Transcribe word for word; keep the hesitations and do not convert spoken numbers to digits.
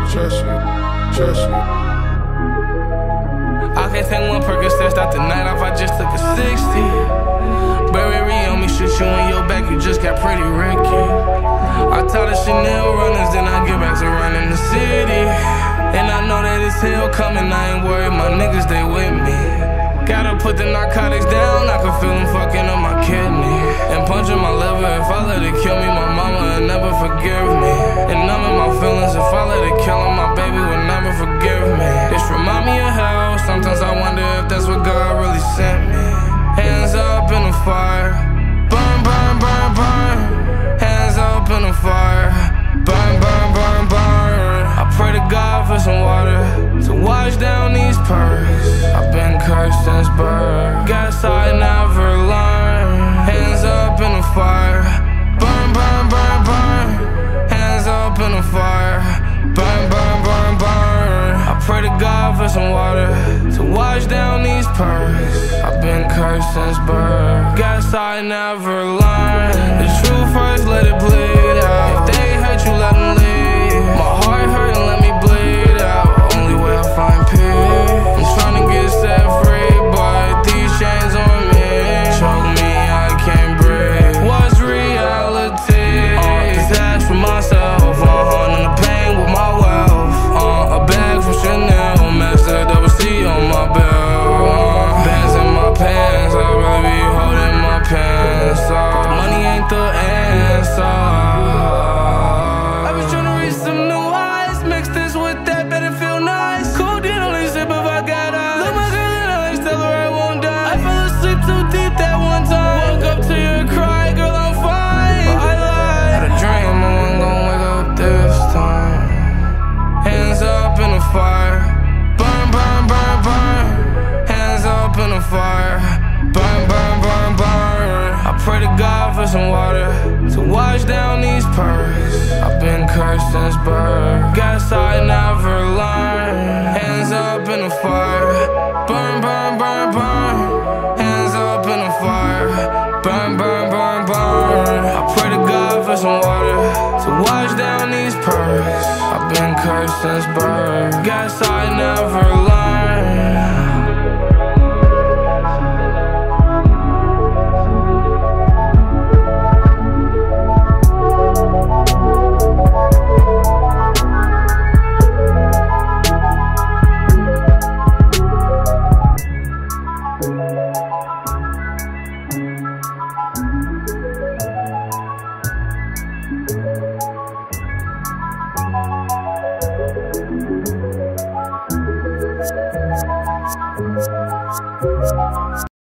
trust you, trust you. I can't take one Percocet, start the night off, I just took a sixty. Burberry on me, shoot you in your back, you just got pretty Ricky. I taught the Chanel runners, then I get back to running the city. And I know that it's hell coming, I ain't worried, my niggas, they with me. Gotta put the narcotics down, I can feel them fucking up my kidney. And punching my liver, if I let it kill me, my mama will never forgive me. And numbing my feelings, if I let it kill her, my baby will never forgive me. This remind me of hell, sometimes I wonder if that's what God really sent me. Hands up in the fire, burn, burn, burn, burn. Hands up in the fire, burn, burn, burn, burn. I pray to God for some water to wash down these purrs. I've been cursed since birth, guess I never learned. Hands up in the fire, burn, burn, burn, burn. Hands up in the fire, burn, burn, burn, burn. I pray to God for some water to wash down these purrs. I've been cursed since birth, guess I never learned. The truth first, let it bleed out. If they hurt you, let them leave. My heart hurt and let me bleed out. Only way I find peace. I'm trying to get set free, but these chains on me choke me, I can't breathe. What's reality? Uh, detached from myself, uh-huh, and the pain with my wealth. Uh, a bag from Chanel, master double C on my belt. Uh, bands in my pants, I'd rather be holding my pants. Uh, money ain't the answer. Fire, burn, burn, burn, burn. I pray to God for some water to wash down these purrs. I've been cursed since birth, guess I never learned. Hands up in the fire, burn, burn, burn, burn. Hands up in the fire, burn, burn, burn, burn. I pray to God for some water to wash down these purrs. I've been cursed since birth, guess I never learned.